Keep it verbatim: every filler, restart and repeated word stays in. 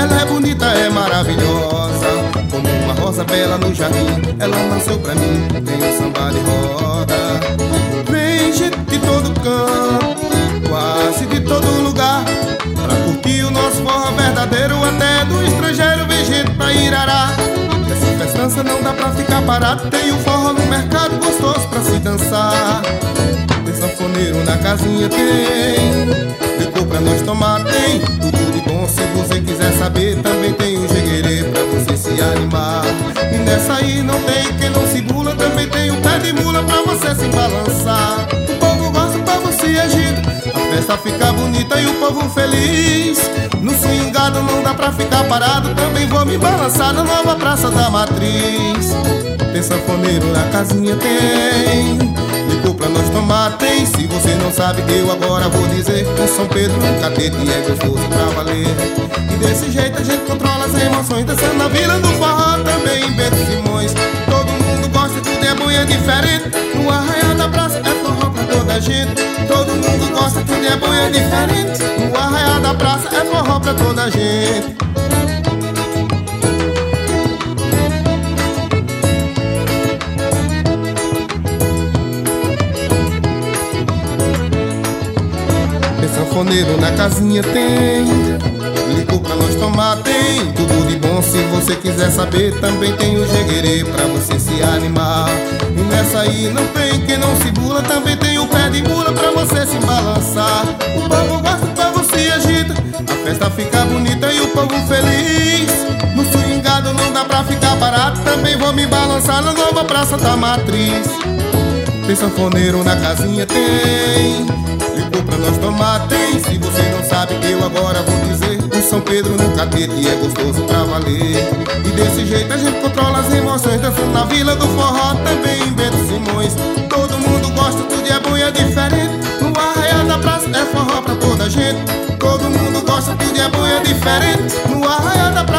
Ela é bonita, é maravilhosa, como uma rosa bela no jardim. Ela nasceu pra mim, tem um samba de roda. Vem gente de todo canto, quase de todo lugar, pra curtir o nosso forró verdadeiro. Até do estrangeiro vem gente pra Irará. Essa festança não dá pra ficar parado. Tem um forró no mercado gostoso pra se dançar. Tem sanfoneiro na casinha, tem licor pra nós tomar, tem tudo de bom. Se você quiser saber, também tem o jeguerê pra você se animar. E nessa aí não tem quem não se bula, também tem o pé de mula pra você se balançar. O povo gosta, o povo se agita, a festa fica bonita e o povo feliz. No swingado não dá pra ficar parado, também vou me balançar na nova Praça da Matriz. Tem sanfoneiro na casinha, tem licor pra nós tomar, tem. Se você não sabe, eu agora vou dizer: o São Pedro no catete é gostoso pra valer. E desse jeito a gente controla as emoções, dançando na Vila do Forró, também em Bento Simões. Todo mundo gosta, tudo é bom e é diferente. No arraial da praça é forró pra toda a gente. Todo mundo gosta, tudo é bom e é diferente. No arraial da praça é forró pra toda a gente. Sanfoneiro na casinha, tem licor pra nós tomar, tem tudo de bom. Se você quiser saber, também tem o jeguerê pra você se animar. E nessa aí não tem quem não se bula, também tem o pé de mula pra você se balançar. O povo gosta, o povo se agita, a festa fica bonita e o povo feliz. No swingado não dá pra ficar parado, também vou me balançar na nova Praça da Matriz. Tem sanfoneiro na casinha, tem licor pra nós tomar, tem. Se você não sabe, eu agora vou dizer: o São Pedro no catete é gostoso pra valer. E desse jeito a gente controla as emoções, dançando na Vila do Forró, também em Bento Simões. Todo mundo gosta, tudo é bom e é diferente. No arraial da praça é forró pra toda a gente. Todo mundo gosta, tudo é bom e é diferente. No arraial da praça